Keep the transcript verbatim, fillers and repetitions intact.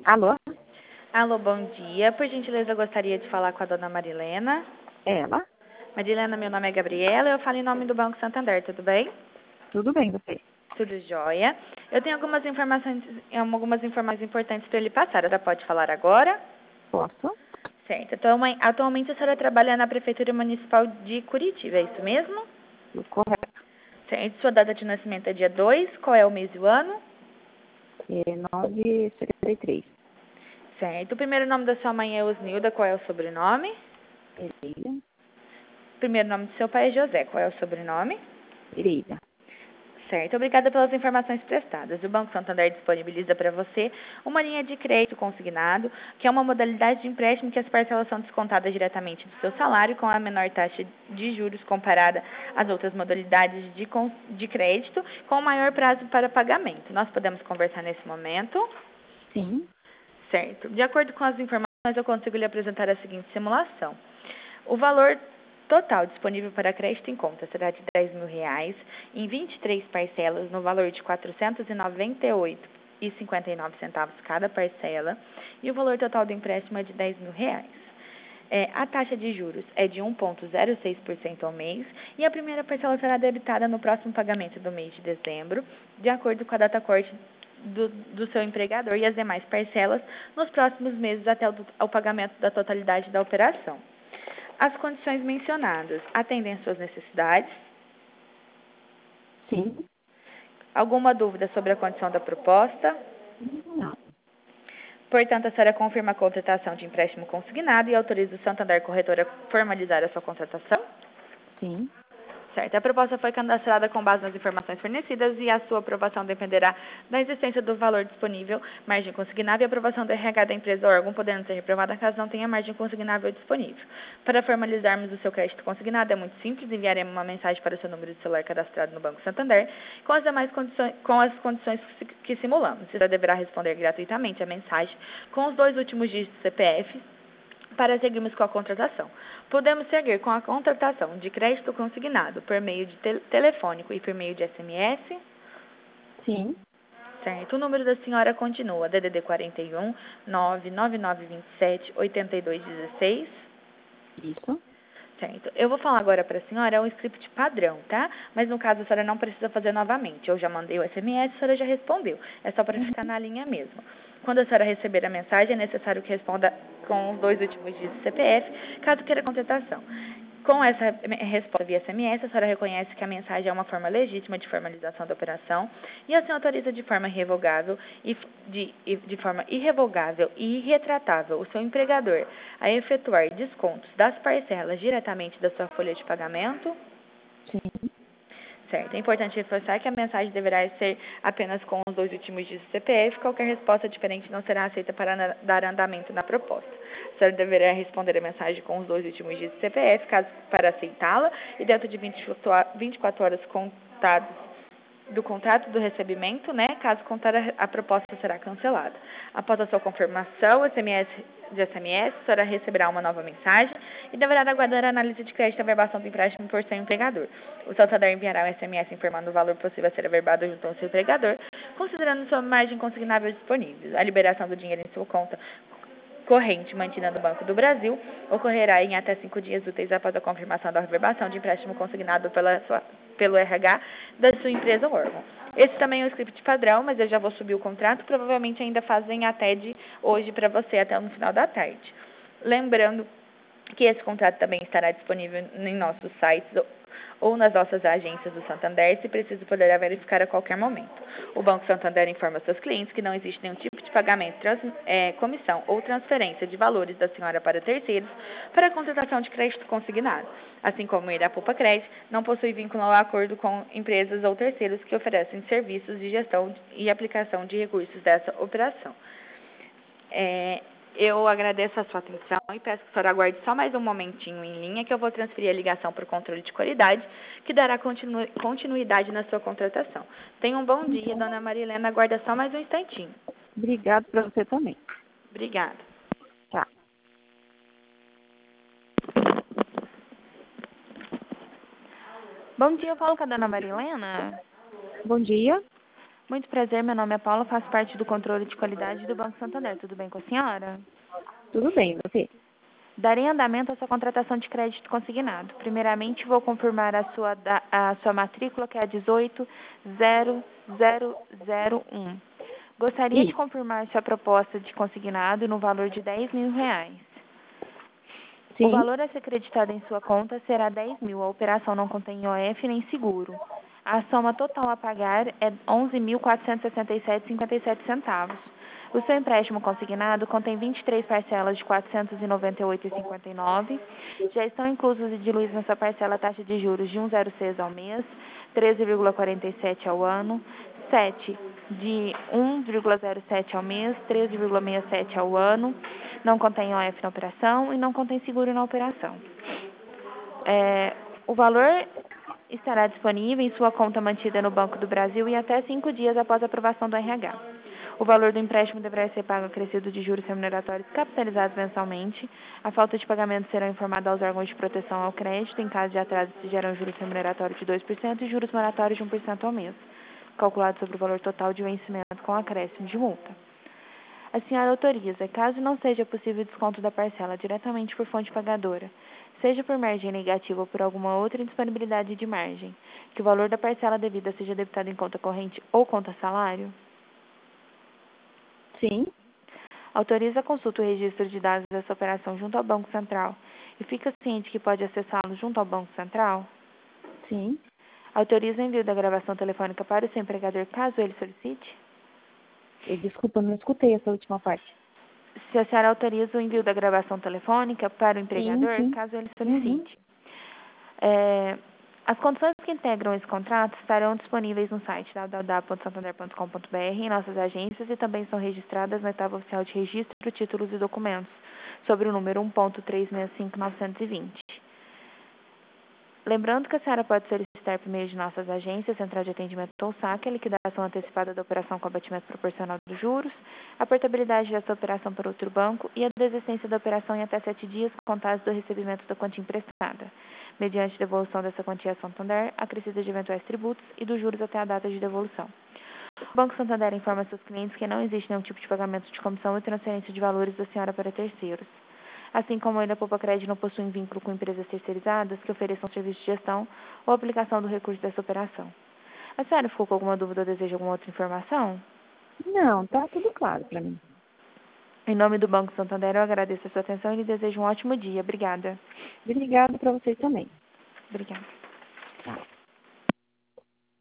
Alô? Alô, bom dia. Por gentileza, eu gostaria de falar com a dona Marilena. Ela? Marilena, meu nome é Gabriela, eu falo em nome do Banco Santander, tudo bem? Tudo bem, você? Tudo jóia. Eu tenho algumas informações, algumas informações importantes para ele passar. Ela pode falar agora? Posso? Certo. Então, atualmente a senhora trabalha na Prefeitura Municipal de Curitiba, é isso mesmo? Correto. Certo. Sua data de nascimento é dia dois, qual é o mês e o ano? É nove setenta e três. Certo. O primeiro nome da sua mãe é Osnilda, qual é o sobrenome? Pereira. O primeiro nome do seu pai é José, qual é o sobrenome? Pereira. Certo, obrigada pelas informações prestadas. O Banco Santander disponibiliza para você uma linha de crédito consignado, que é uma modalidade de empréstimo que as parcelas são descontadas diretamente do seu salário com a menor taxa de juros comparada às outras modalidades de, de crédito, com o maior prazo para pagamento. Nós podemos conversar nesse momento? Sim. Certo. De acordo com as informações, eu consigo lhe apresentar a seguinte simulação. O valor total disponível para crédito em conta será de dez mil reais em vinte e três parcelas no valor de quatrocentos e noventa e oito reais e cinquenta e nove centavos cada parcela, e o valor total do empréstimo é de dez mil reais. É, a taxa de juros é de um vírgula zero seis por cento ao mês e a primeira parcela será debitada no próximo pagamento do mês de dezembro, de acordo com a data corte do, do seu empregador, e as demais parcelas nos próximos meses até o, o pagamento da totalidade da operação. As condições mencionadas atendem às suas necessidades? Sim. Alguma dúvida sobre a condição da proposta? Não. Portanto, a senhora confirma a contratação de empréstimo consignado e autoriza o Santander Corretora a formalizar a sua contratação? Sim. Certo. A proposta foi cadastrada com base nas informações fornecidas e a sua aprovação dependerá da existência do valor disponível, margem consignável e aprovação do R H da empresa ou órgão, podendo ser reprovada caso não tenha margem consignável disponível. Para formalizarmos o seu crédito consignado, é muito simples, enviaremos uma mensagem para o seu número de celular cadastrado no Banco Santander com as demais condições, com as condições que simulamos. Você deverá responder gratuitamente a mensagem com os dois últimos dígitos do C P F para seguirmos com a contratação. Podemos seguir com a contratação de crédito consignado por meio de te telefônico e por meio de S M S? Sim. Certo. O número da senhora continua D D D quarenta e um, nove nove nove dois sete, oito dois um seis. Isso. Certo. Eu vou falar agora para a senhora, é um script padrão, tá? Mas no caso a senhora não precisa fazer novamente. Eu já mandei o S M S, a senhora já respondeu. É só para ficar na linha mesmo. Quando a senhora receber a mensagem, é necessário que responda com os dois últimos dígitos do C P F, caso queira contratação. Com essa resposta via S M S, a senhora reconhece que a mensagem é uma forma legítima de formalização da operação e assim autoriza de forma irrevogável e de, de forma irrevogável e irretratável o seu empregador a efetuar descontos das parcelas diretamente da sua folha de pagamento? Sim. Certo. É importante reforçar que a mensagem deverá ser apenas com os dois últimos dígitos do C P F. Qualquer resposta diferente não será aceita para dar andamento na proposta. A senhora deverá responder a mensagem com os dois últimos dígitos do C P F, caso para aceitá-la, e dentro de vinte e quatro horas contados do contrato do recebimento, né? Caso contrário, a proposta será cancelada. Após a sua confirmação, S M S de S M S, a senhora receberá uma nova mensagem e deverá aguardar a análise de crédito e averbação do empréstimo por seu empregador. O Santander enviará um S M S informando o valor possível a ser averbado junto ao seu empregador, considerando sua margem consignável disponível. A liberação do dinheiro em sua conta corrente mantida no Banco do Brasil ocorrerá em até cinco dias úteis após a confirmação da reverbação de empréstimo consignado pela sua, pelo R H da sua empresa ou órgão. Esse também é o script padrão, mas eu já vou subir o contrato, provavelmente ainda fazem até de hoje para você, até no final da tarde. Lembrando que esse contrato também estará disponível em nossos sites ou nas nossas agências do Santander, se preciso poderá verificar a qualquer momento. O Banco Santander informa seus clientes que não existe nenhum tipo de pagamento, trans, é, comissão ou transferência de valores da senhora para terceiros para a contratação de crédito consignado. Assim como o Irapupa Crédito não possui vínculo ao acordo com empresas ou terceiros que oferecem serviços de gestão e aplicação de recursos dessa operação. É, eu agradeço a sua atenção e peço que a senhora aguarde só mais um momentinho em linha, que eu vou transferir a ligação para o controle de qualidade, que dará continu, continuidade na sua contratação. Tenha um bom dia, dona Marilena. Aguarda só mais um instantinho. Obrigado para você também. Obrigada. Tá. Bom dia, eu falo com a dona Marilena. Bom dia. Muito prazer, meu nome é Paula, faço parte do controle de qualidade do Banco Santander. Tudo bem com a senhora? Tudo bem, você? Darei andamento à sua contratação de crédito consignado. Primeiramente, vou confirmar a sua, da- a sua matrícula, que é a dezoito zero zero zero um. Gostaria de Isso, confirmar sua proposta de consignado no valor de dez mil reais. O sim. valor a ser creditado em sua conta será dez mil. A operação não contém O F nem seguro. A soma total a pagar é onze mil quatrocentos e sessenta e sete vírgula cinquenta e sete centavos. O seu empréstimo consignado contém vinte e três parcelas de quatrocentos e noventa e oito vírgula cinquenta e nove. Já estão inclusos e diluídos na sua parcela a taxa de juros de um vírgula zero seis ao mês, treze vírgula quarenta e sete ao ano, sete de um vírgula zero sete ao mês, treze vírgula sessenta e sete ao ano. Não contém O F na operação e não contém seguro na operação. É, o valor estará disponível em sua conta mantida no Banco do Brasil e até cinco dias após a aprovação do R H. O valor do empréstimo deverá ser pago acrescido de juros remuneratórios capitalizados mensalmente. A falta de pagamento será informada aos órgãos de proteção ao crédito. Em caso de atraso, se geram juros remuneratórios de dois por cento e juros moratórios de um por cento ao mês, calculado sobre o valor total de vencimento com acréscimo de multa. A senhora autoriza, caso não seja possível desconto da parcela diretamente por fonte pagadora, seja por margem negativa ou por alguma outra indisponibilidade de margem, que o valor da parcela devida seja debitado em conta corrente ou conta salário? Sim, Autoriza a consulta o registro de dados dessa operação junto ao Banco Central e fica ciente que pode acessá-lo junto ao Banco Central? sim. Autoriza o envio da gravação telefônica para o seu empregador, caso ele solicite? Eu, desculpa, não escutei essa última parte. Se a senhora autoriza o envio da gravação telefônica para o Sim, empregador, sim. caso ele Uhum. solicite. É, as condições que integram esse contrato estarão disponíveis no site w w w ponto santander ponto com ponto b r, em nossas agências, e também são registradas na etapa oficial de registro, títulos e documentos, sobre o número um ponto três seis cinco nove dois zero. Lembrando que a senhora pode solicitar por meio de nossas agências, Central de Atendimento ou SAC, a liquidação antecipada da operação com abatimento proporcional dos juros, a portabilidade dessa operação para outro banco e a desistência da operação em até sete dias contados do recebimento da quantia emprestada, mediante devolução dessa quantia a Santander, acrescida de eventuais tributos e dos juros até a data de devolução. O Banco Santander informa a seus clientes que não existe nenhum tipo de pagamento de comissão e transferência de valores da senhora para terceiros. Assim como ainda a Poupa Crédito não possui vínculo com empresas terceirizadas que ofereçam serviço de gestão ou aplicação do recurso dessa operação. A senhora ficou com alguma dúvida ou deseja alguma outra informação? Não, tá tudo claro para mim. Em nome do Banco Santander, eu agradeço a sua atenção e lhe desejo um ótimo dia. Obrigada. Obrigada para vocês também. Obrigada. Tá.